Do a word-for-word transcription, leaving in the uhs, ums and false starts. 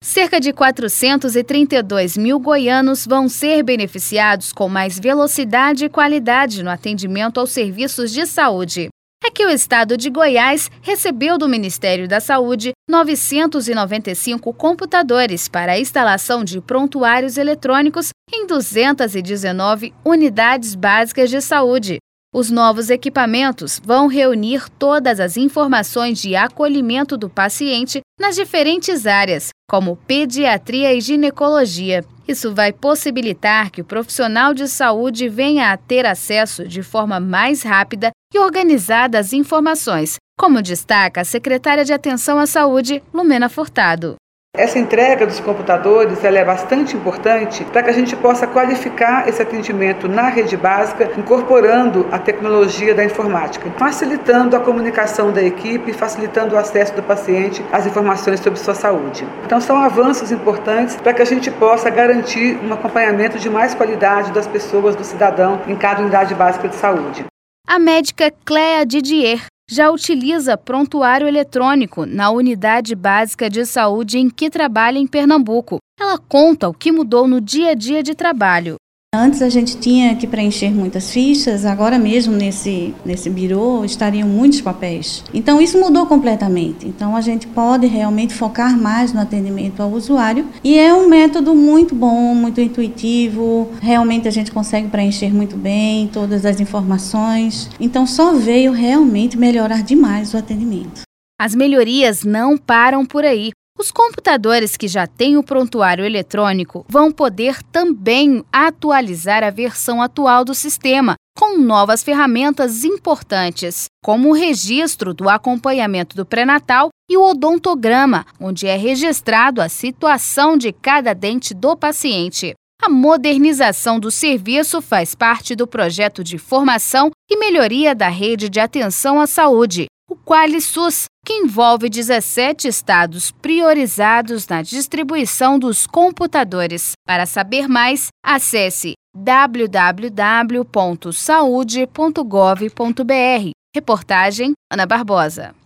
Cerca de quatrocentos e trinta e dois mil goianos vão ser beneficiados com mais velocidade e qualidade no atendimento aos serviços de saúde. É que o estado de Goiás recebeu do Ministério da Saúde novecentos e noventa e cinco computadores para a instalação de prontuários eletrônicos em duzentas e dezenove unidades básicas de saúde. Os novos equipamentos vão reunir todas as informações de acolhimento do paciente nas diferentes áreas, como pediatria e ginecologia. Isso vai possibilitar que o profissional de saúde venha a ter acesso de forma mais rápida e organizada às informações, como destaca a secretária de Atenção à Saúde, Lumena Furtado. Essa entrega dos computadores ela é bastante importante para que a gente possa qualificar esse atendimento na rede básica, incorporando a tecnologia da informática, facilitando a comunicação da equipe, facilitando o acesso do paciente às informações sobre sua saúde. Então são avanços importantes para que a gente possa garantir um acompanhamento de mais qualidade das pessoas, do cidadão, em cada unidade básica de saúde. A médica Cléa Didier já utiliza prontuário eletrônico na unidade básica de saúde em que trabalha em Pernambuco. Ela conta o que mudou no dia a dia de trabalho. Antes a gente tinha que preencher muitas fichas, agora mesmo nesse, nesse birô estariam muitos papéis. Então isso mudou completamente. Então a gente pode realmente focar mais no atendimento ao usuário e é um método muito bom, muito intuitivo, realmente a gente consegue preencher muito bem todas as informações. Então só veio realmente melhorar demais o atendimento. As melhorias não param por aí. Os computadores que já têm o prontuário eletrônico vão poder também atualizar a versão atual do sistema, com novas ferramentas importantes, como o registro do acompanhamento do pré-natal e o odontograma, onde é registrado a situação de cada dente do paciente. A modernização do serviço faz parte do projeto de formação e melhoria da rede de atenção à saúde, o QualiSUS, que envolve dezessete estados priorizados na distribuição dos computadores. Para saber mais, acesse w w w ponto saude ponto gov ponto b r. Reportagem Ana Barbosa.